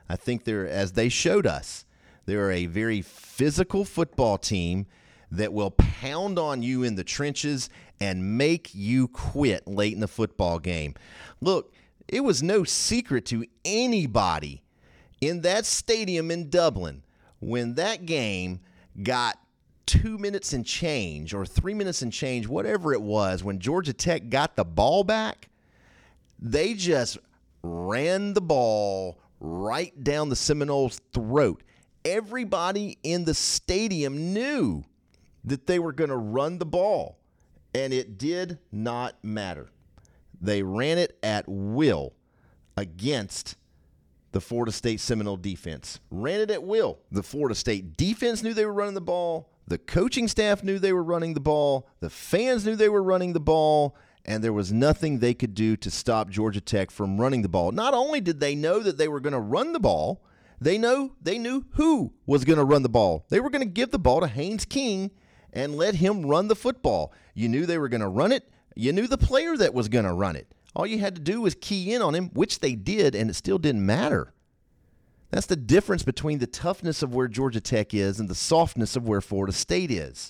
I think they're, as they showed us, they're a very physical football team that will pound on you in the trenches and make you quit late in the football game. Look, it was no secret to anybody in that stadium in Dublin when that game got 2 minutes and change or 3 minutes and change, whatever it was, when Georgia Tech got the ball back, they just ran the ball right down the Seminoles' throat. Everybody in the stadium knew that they were going to run the ball, and it did not matter. They ran it at will against the Florida State Seminole defense. Ran it at will. The Florida State defense knew they were running the ball. The coaching staff knew they were running the ball. The fans knew they were running the ball. And there was nothing they could do to stop Georgia Tech from running the ball. Not only did they know that they were going to run the ball, they knew who was going to run the ball. They were going to give the ball to Haynes King and let him run the football. You knew they were going to run it. You knew the player that was going to run it. All you had to do was key in on him, which they did, and it still didn't matter. That's the difference between the toughness of where Georgia Tech is and the softness of where Florida State is.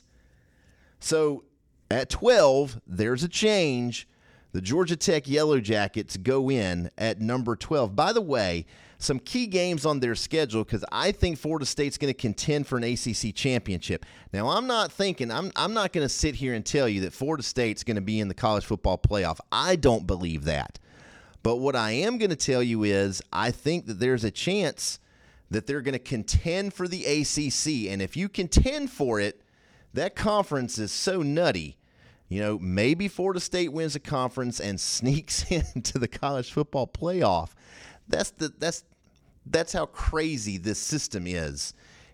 So at 12, there's a change. The Georgia Tech Yellow Jackets go in at number 12. By the way, some key games on their schedule because I think Florida State's going to contend for an ACC championship. Now, I'm not going to sit here and tell you that Florida State's going to be in the college football playoff. I don't believe that. But what I am going to tell you is I think that there's a chance that they're going to contend for the ACC. And if you contend for it, that conference is so nutty. You know, maybe Florida State wins a conference and sneaks into the college football playoff. That's how crazy this system is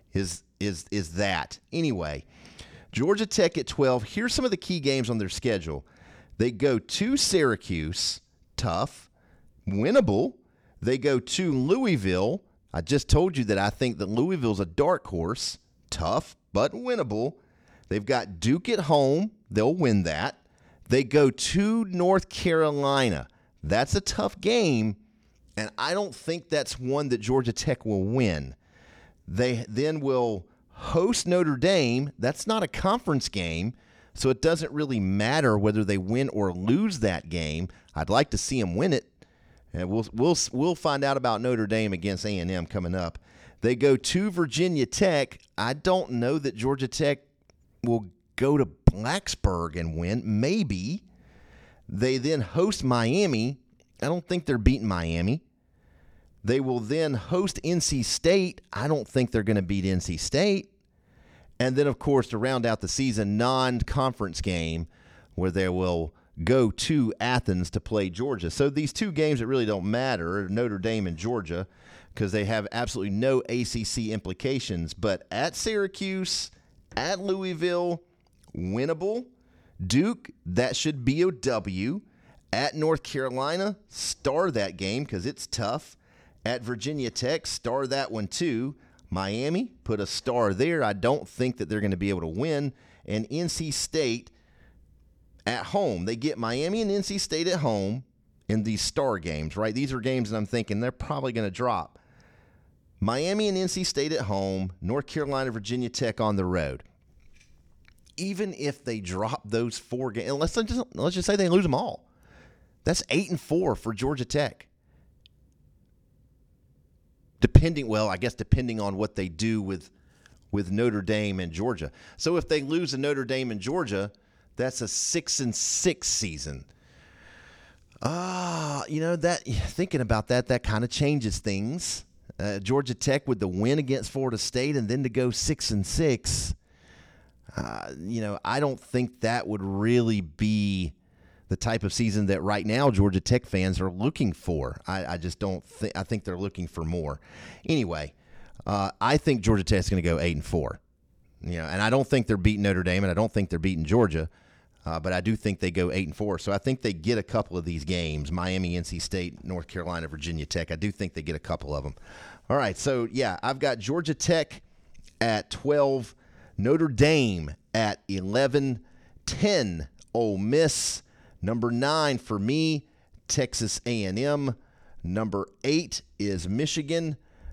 that. Anyway, Georgia Tech at 12. Here's some of the key games on their schedule. They go to Syracuse, tough, winnable. They go to Louisville. I just told you that I think that Louisville's a dark horse, tough, but winnable. They've got Duke at home. They'll win that. They go to North Carolina. That's a tough game, and I don't think that's one that Georgia Tech will win. They then will host Notre Dame. That's not a conference game, so it doesn't really matter whether they win or lose that game. I'd like to see them win it, and we'll find out about Notre Dame against A&M coming up. They go to Virginia Tech. I don't know that Georgia Tech will go to Blacksburg and win. Maybe. They then host Miami. I don't think they're beating Miami. They will then host NC State. I don't think they're going to beat NC State. And then, of course, to round out the season, non-conference game where they will go to Athens to play Georgia. So these two games that really don't matter, Notre Dame and Georgia, because they have absolutely no ACC implications. But at Syracuse, at Louisville, winnable. Duke, that should be a W. At North Carolina, star that game because it's tough. At Virginia Tech, star that one too. Miami, put a star there. I don't think that they're going to be able to win. And NC State at home. They get Miami and NC State at home in these star games, right? These are games that I'm thinking they're probably going to drop. Miami and NC State at home, North Carolina, Virginia Tech on the road. Even if they drop those four games, let's just say they lose them all. That's 8-4 for Georgia Tech. Depending on what they do with Notre Dame and Georgia. So if they lose to Notre Dame and Georgia, that's a 6-6 season. Thinking about that kind of changes things. Georgia Tech with the win against Florida State and then to go 6-6. I don't think that would really be the type of season that right now Georgia Tech fans are looking for. I just don't think. I think they're looking for more. Anyway, I think Georgia Tech is going to go 8-4. And I don't think they're beating Notre Dame, and I don't think they're beating Georgia, but I do think they go 8-4. So I think they get a couple of these games: Miami, NC State, North Carolina, Virginia Tech. I do think they get a couple of them. All right, so yeah, I've got Georgia Tech at 12, Notre Dame at 11, 10, Ole Miss. Number 9 for me, Texas A&M. Number 8 is Michigan.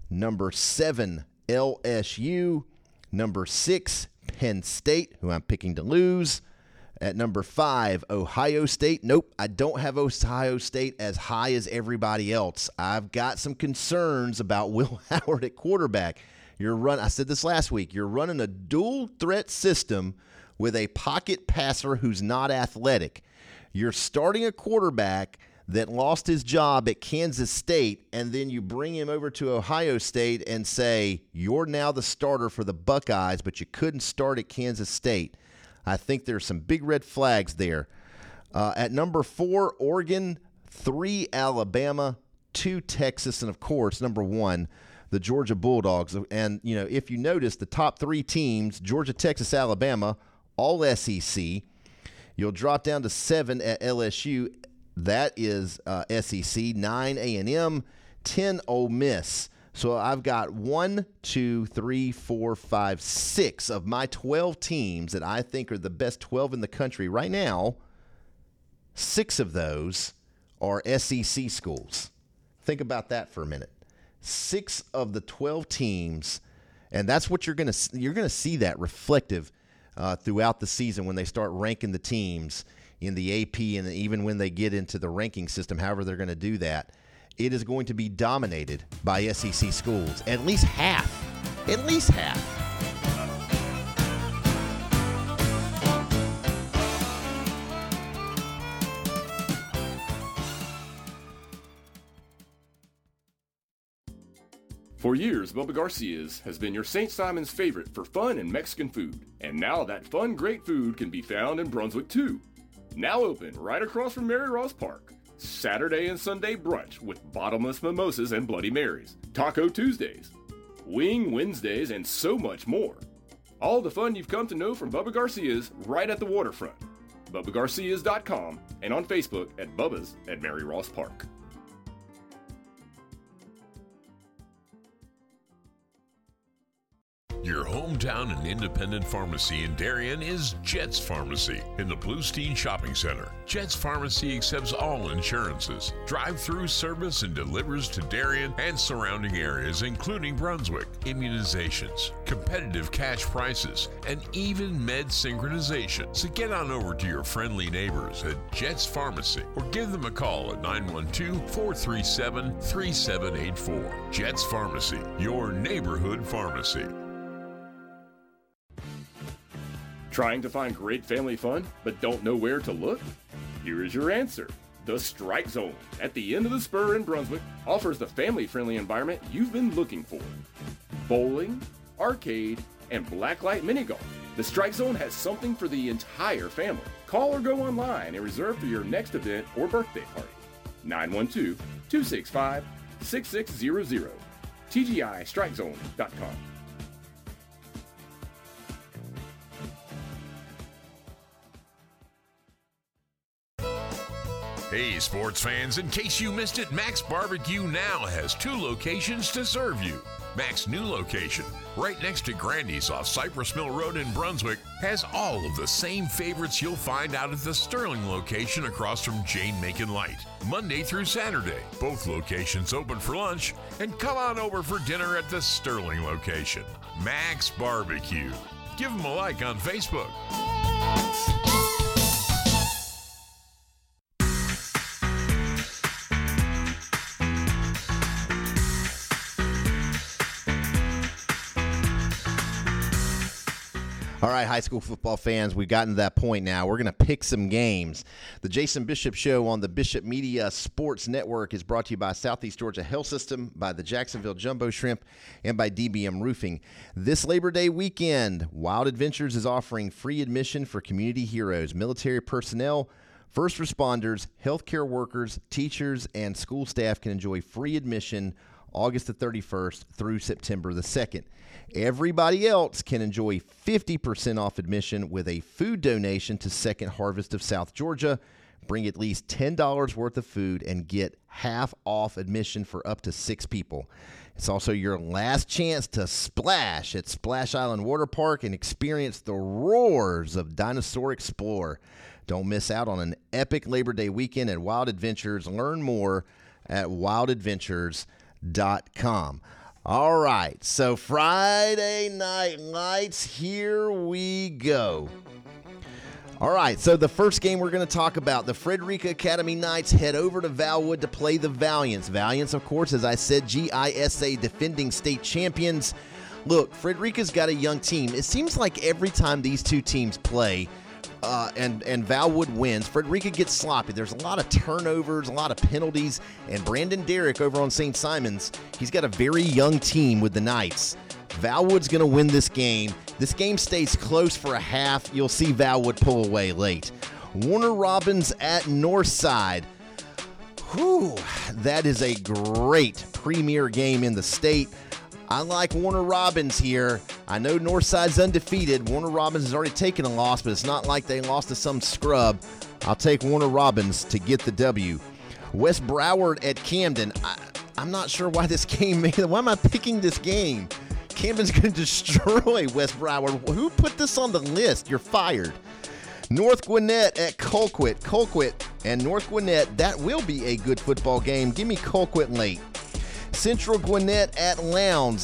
Number 7, LSU. Number 6, Penn State, who I'm picking to lose. At number 5, Ohio State. Nope, I don't have Ohio State as high as everybody else. I've got some concerns about Will Howard at quarterback. I said this last week. You're running a dual threat system with a pocket passer who's not athletic. You're starting a quarterback that lost his job at Kansas State, and then you bring him over to Ohio State and say, you're now the starter for the Buckeyes, but you couldn't start at Kansas State. I think there's some big red flags there. At number 4, Oregon. 3, Alabama. 2, Texas. And, of course, number 1, the Georgia Bulldogs. And, if you notice, the top 3 teams, Georgia, Texas, Alabama, all SEC. You'll drop down to 7 at LSU. That is SEC. 9, A&M. 10, Ole Miss. So I've got 1, 2, 3, 4, 5, 6 of my 12 teams that I think are the best 12 in the country right now. 6 of those are SEC schools. Think about that for a minute. 6 of the 12 teams, and that's what you're going to see that reflective throughout the season when they start ranking the teams in the AP and even when they get into the ranking system, however they're going to do that. It is going to be dominated by SEC schools. At least half. At least half. For years, Bubba Garcia's has been your St. Simon's favorite for fun and Mexican food. And now that fun, great food can be found in Brunswick, too. Now open right across from Mary Ross Park. Saturday and Sunday brunch with bottomless mimosas and Bloody Marys, Taco Tuesdays, Wing Wednesdays, and so much more. All the fun you've come to know from Bubba Garcia's right at the waterfront. BubbaGarcias.com and on Facebook at Bubba's at Mary Ross Park. Your hometown and independent pharmacy in Darien is Jets Pharmacy in the Bluestein Shopping Center. Jets Pharmacy accepts all insurances, drive-through service, and delivers to Darien and surrounding areas, including Brunswick, immunizations, competitive cash prices, and even med synchronization. So get on over to your friendly neighbors at Jets Pharmacy or give them a call at 912-437-3784. Jets Pharmacy, your neighborhood pharmacy. Trying to find great family fun, but don't know where to look? Here is your answer. The Strike Zone at the end of the spur in Brunswick offers the family-friendly environment you've been looking for. Bowling, arcade, and blacklight mini golf. The Strike Zone has something for the entire family. Call or go online and reserve for your next event or birthday party. 912-265-6600. TGIStrikeZone.com. Hey, sports fans, in case you missed it, Max Barbecue now has 2 locations to serve you. Mac's new location, right next to Grandy's off Cypress Mill Road in Brunswick, has all of the same favorites you'll find out at the Sterling location across from Jane Macon Light. Monday through Saturday, both locations open for lunch, and come on over for dinner at the Sterling location. Max Barbecue. Give them a like on Facebook. All right, high school football fans, we've gotten to that point now. We're going to pick some games. The Jason Bishop Show on the Bishop Media Sports Network is brought to you by Southeast Georgia Health System, by the Jacksonville Jumbo Shrimp, and by DBM Roofing. This Labor Day weekend, Wild Adventures is offering free admission for community heroes, military personnel, first responders, healthcare workers, teachers, and school staff can enjoy free admission August the 31st through September the 2nd. Everybody else can enjoy 50% off admission with a food donation to Second Harvest of South Georgia. Bring at least $10 worth of food and get half off admission for up to 6 people. It's also your last chance to splash at Splash Island Water Park and experience the roars of Dinosaur Explorer. Don't miss out on an epic Labor Day weekend at Wild Adventures. Learn more at wildadventures.com. All right, so Friday Night Lights, here we go. All right, so the first game we're going to talk about, the Frederica Academy Knights head over to Valwood to play the Valiants. Valiants, of course, as I said, GISA defending state champions. Look, Frederica's got a young team. It seems like every time these two teams play, and Valwood wins, Frederica gets sloppy. There's a lot of turnovers, a lot of penalties, and Brandon Derrick over on St. Simon's, he's got a very young team with the Knights. Valwood's going to win this game. This game stays close for a half. You'll see Valwood pull away late. Warner Robins at Northside. Whew, that is a great premier game in the state. I like Warner Robins here. I know Northside's undefeated. Warner Robins has already taken a loss, but it's not like they lost to some scrub. I'll take Warner Robins to get the W. West Broward at Camden. I'm not sure why this game made it. Why am I picking this game? Camden's going to destroy West Broward. Who put this on the list? You're fired. North Gwinnett at Colquitt. Colquitt and North Gwinnett, that will be a good football game. Give me Colquitt late. Central Gwinnett at Lowndes.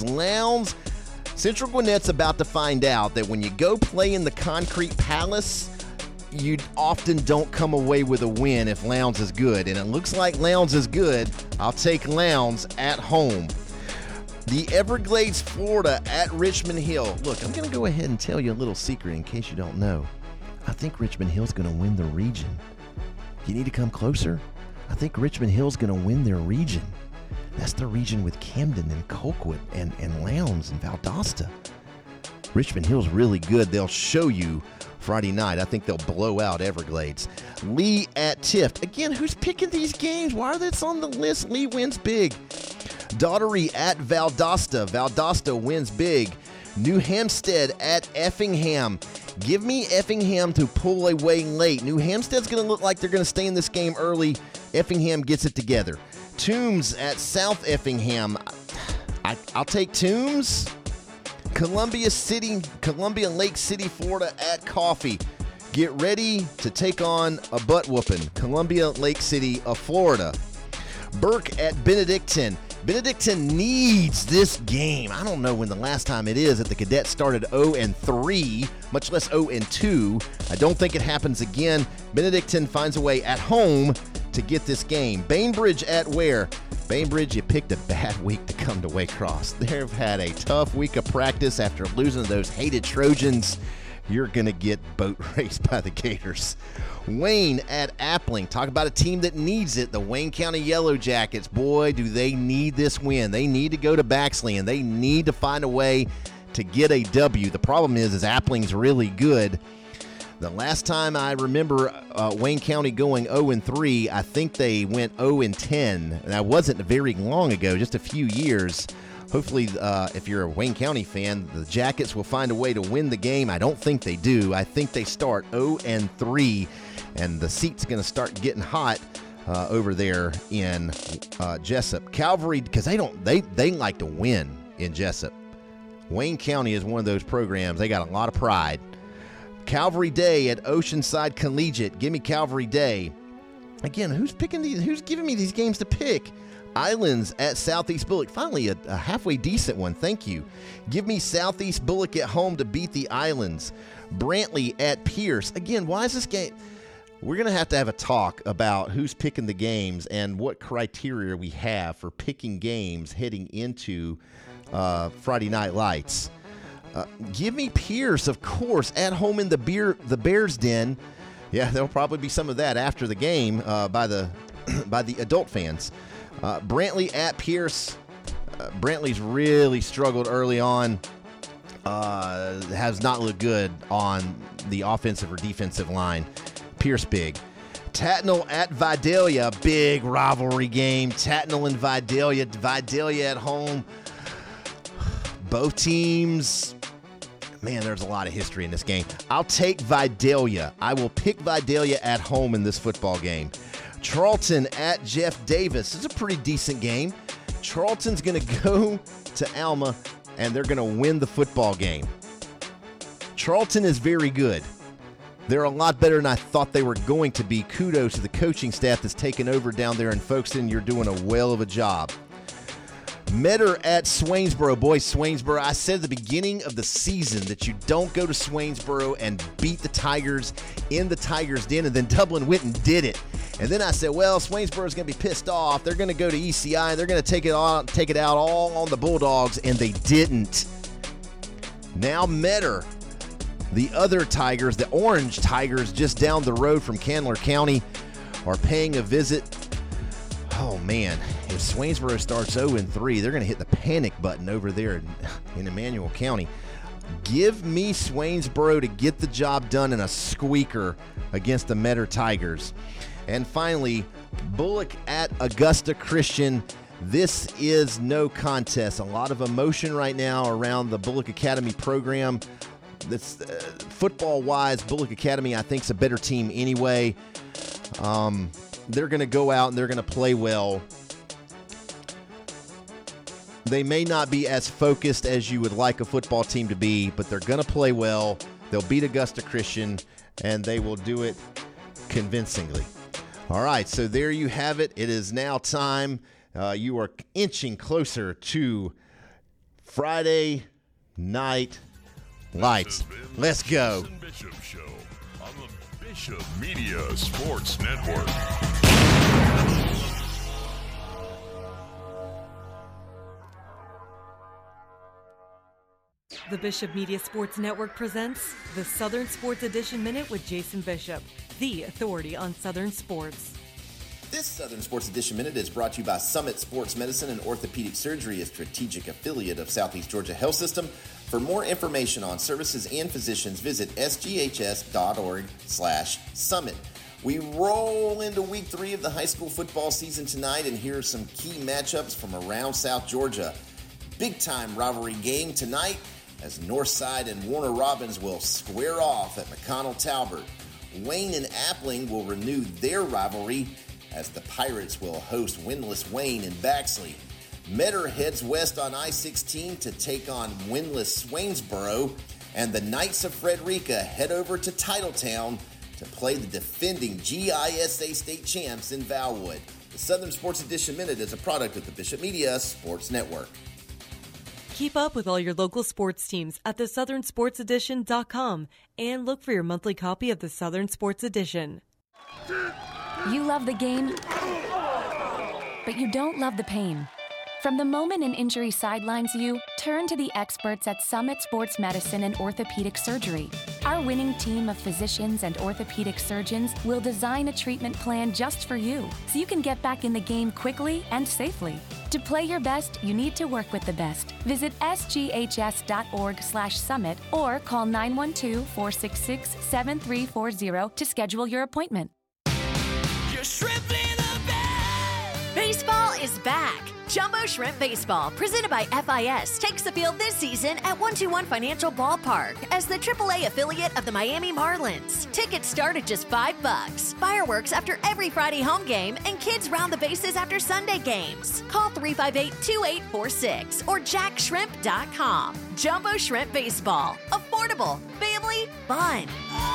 Central Gwinnett's about to find out that when you go play in the Concrete Palace, you often don't come away with a win if Lowndes is good. And it looks like Lowndes is good. I'll take Lowndes at home. The Everglades, Florida at Richmond Hill. Look, I'm going to go ahead and tell you a little secret in case you don't know. I think Richmond Hill's going to win the region. You need to come closer? I think Richmond Hill's going to win their region. That's the region with Camden and Colquitt and Lowndes and Valdosta. Richmond Hill's really good. They'll show you Friday night. I think they'll blow out Everglades. Lee at Tift. Again, who's picking these games? Why are they on the list? Lee wins big. Daughtery at Valdosta. Valdosta wins big. New Hampstead at Effingham. Give me Effingham to pull away late. New Hampstead's going to look like they're going to stay in this game early. Effingham gets it together. Toombs at South Effingham. I'll take Toombs. Columbia Lake City, Florida at Coffee. Get ready to take on a butt whooping. Columbia Lake City of Florida. Burke at Benedictine. Benedictine needs this game. I don't know when the last time it is that the Cadets started 0-3, much less 0-2. I don't think it happens again. Benedictine finds a way at home to get this game. Bainbridge at Ware. Bainbridge, you picked a bad week to come to Waycross. They've had a tough week of practice after losing to those hated Trojans. You're going to get boat raced by the Gators. Wayne at Appling. Talk about a team that needs it. The Wayne County Yellow Jackets. Boy, do they need this win. They need to go to Baxley, and they need to find a way to get a W. The problem is Appling's really good. The last time I remember Wayne County going 0-3, I think they went 0-10. And that wasn't very long ago, just a few years. Hopefully, if you're a Wayne County fan, the Jackets will find a way to win the game. I don't think they do. I think they start 0-3, and the seat's going to start getting hot over there in Jessup. Calvary, because they like to win in Jessup. Wayne County is one of those programs. They got a lot of pride. Calvary Day at Oceanside Collegiate. Give me Calvary Day. Again, who's picking these? Who's giving me these games to pick? Islands at Southeast Bullock. Finally, a halfway decent one. Thank you. Give me Southeast Bullock at home to beat the Islands. Brantley at Pierce. Again, why is this game? We're going to have a talk about who's picking the games and what criteria we have for picking games heading into Friday Night Lights. Give me Pierce, of course, at home in the Bears Den. Yeah, there'll probably be some of that after the game by the adult fans. Brantley at Pierce. Brantley's really struggled early on. Has not looked good on the offensive or defensive line. Pierce big. Tatnall at Vidalia. Big rivalry game. Tatnall and Vidalia. Vidalia at home. Both teams. Man, there's a lot of history in this game. I'll take Vidalia. I will pick Vidalia at home in this football game. Charlton at Jeff Davis. It's a pretty decent game. Charlton's going to go to Alma, and they're going to win the football game. Charlton is very good. They're a lot better than I thought they were going to be. Kudos to the coaching staff that's taken over down there in Folkestone. You're doing a whale of a job. Metter at Swainsboro. Boy, Swainsboro, I said at the beginning of the season that you don't go to Swainsboro and beat the Tigers in the Tigers' den, and then Dublin went and did it. And then I said, well, Swainsboro's going to be pissed off. They're going to go to ECI. They're going to take it out all on the Bulldogs, and they didn't. Now Metter, the other Tigers, the Orange Tigers just down the road from Candler County, are paying a visit. Oh, man, if Swainsboro starts 0-3, they're going to hit the panic button over there in Emmanuel County. Give me Swainsboro to get the job done in a squeaker against the Metter Tigers. And finally, Bullock at Augusta Christian. This is no contest. A lot of emotion right now around the Bullock Academy program. That's football-wise, Bullock Academy, I think, is a better team anyway. They're going to go out and they're going to play well. They may not be as focused as you would like a football team to be, but they're going to play well. They'll beat Augusta Christian, and they will do it convincingly. All right, so there you have it. It is now time. You are inching closer to Friday Night Lights. Let's go. Bishop Show on the Bishop Media Sports Network. The Bishop Media Sports Network presents the Southern Sports Edition Minute with Jason Bishop, the authority on Southern sports. This Southern Sports Edition Minute is brought to you by Summit Sports Medicine and Orthopedic Surgery, a strategic affiliate of Southeast Georgia Health System. For more information on services and physicians, visit sghs.org/summit. We roll into week 3 of the high school football season tonight, and here are some key matchups from around South Georgia. Big-time rivalry game tonight as Northside and Warner Robins will square off at McConnell Talbert. Wayne and Appling will renew their rivalry as the Pirates will host winless Wayne and Baxley. Metter heads west on I-16 to take on winless Swainsboro, and the Knights of Frederica head over to Titletown to play the defending GISA state champs in Valwood. The Southern Sports Edition Minute is a product of the Bishop Media Sports Network. Keep up with all your local sports teams at thesouthernsportsedition.com and look for your monthly copy of the Southern Sports Edition. You love the game, but you don't love the pain. From the moment an injury sidelines you, turn to the experts at Summit Sports Medicine and Orthopedic Surgery. Our winning team of physicians and orthopedic surgeons will design a treatment plan just for you, so you can get back in the game quickly and safely. To play your best, you need to work with the best. Visit sghs.org/summit or call 912-466-7340 to schedule your appointment. Baseball is back. Jumbo Shrimp Baseball, presented by FIS, takes the field this season at 121 Financial Ballpark as the AAA affiliate of the Miami Marlins. Tickets start at just $5. Fireworks after every Friday home game and kids round the bases after Sunday games. Call 358-2846 or jackshrimp.com. Jumbo Shrimp Baseball. Affordable. Family. Fun.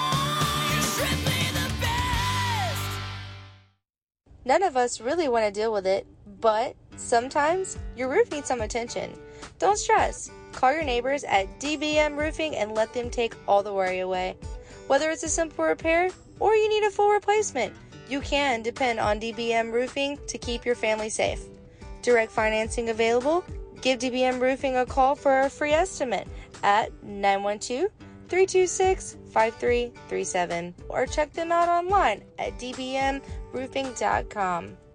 None of us really want to deal with it, but sometimes your roof needs some attention. Don't stress. Call your neighbors at DBM Roofing and let them take all the worry away. Whether it's a simple repair or you need a full replacement, you can depend on DBM Roofing to keep your family safe. Direct financing available. Give DBM Roofing a call for a free estimate at 912-326-5337 or check them out online at dbmroofing.com.